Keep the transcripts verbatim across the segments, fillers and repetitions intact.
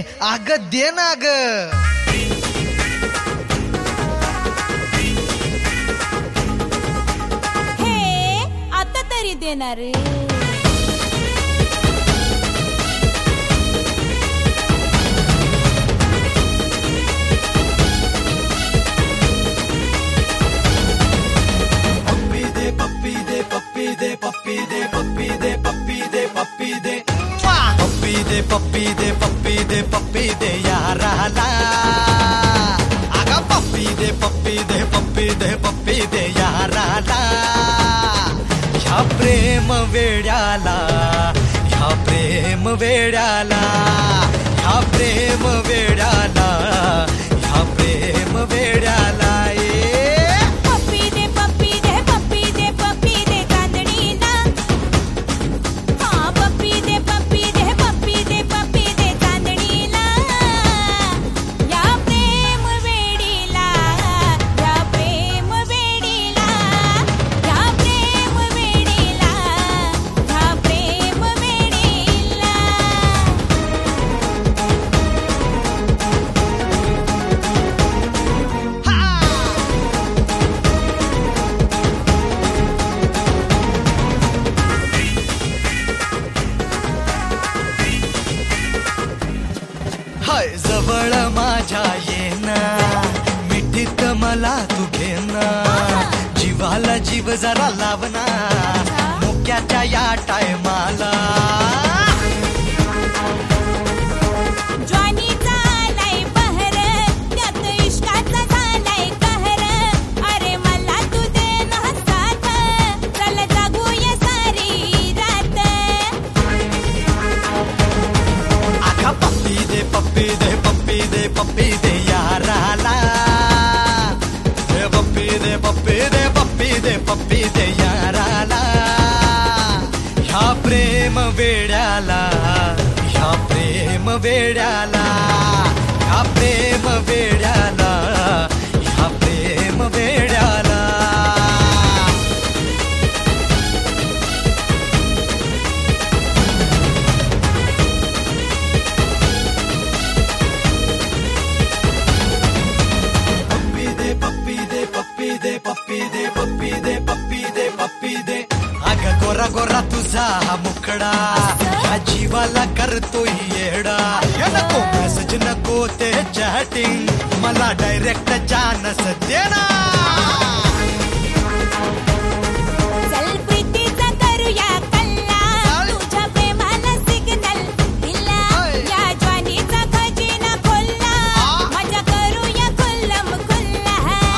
अग दे ना ग. हे आता तरी देणार रे. पप्पी दे पप्पी दे पप्पी दे पप्पी दे पप्पी दे पप्पी दे पप्पी दे पप्पी दे पप्पी दे पप्पी दे याराला. अगं पप्पी दे पप्पी दे पप्पी दे पप्पी दे याराला. ह्या प्रेम वेड्याला ह्या प्रेम वेड्याला ह्या प्रेम वेड्याला ह्या प्रेम वेड्याला. जवळ माझ्या येना मिठीत मला तू घेना. जीवाला जीव जरा लावना मुक्याच्या या टायमाला. ज्वानीचा आलाय बहर त्यात इश्काचा झालाय कहर. अरे मला तू दे ना साथ चल जागूया सारी रात. आखा पप्पी दे पप्पी दे पप्पी दे पप्पी दे याराला. पप्पी दे पप्पी दे पप्पी दे पप्पी दे याराला. ह्या प्रेम वेड्याला ह्या प्रेम वेड्याला ह्या प्रेम वेड्याला ह्या प्रेम वेड्याला. पप्पी दे पप्पी दे पप्पी दे पप्पी दे पप्पी दे. अग गोरा गोरा तुझा हा मुखडा ह्या जीवाला करतोय येडा. नको मेसेज नको ते चॅटिंग मला डायरेक्ट चानस देना. चल प्रीतीचा करूया कल्ला तुझ्या प्रेमाला सिग्नल दिला. या ज्वानीचा खजिना खोलला मजा करूया खुल्लम खुल्ला.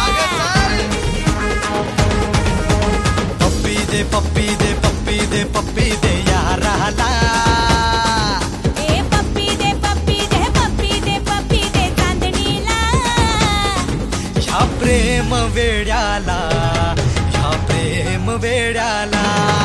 पप्पी दे पप्पी दे पप्पी दे पप्पी दे याराला. ए पप्पी दे पप्पी दे पप्पी दे पप्पी दे चांदणीला. ह्या प्रेम वेड्याला ह्या प्रेम वेड्याला.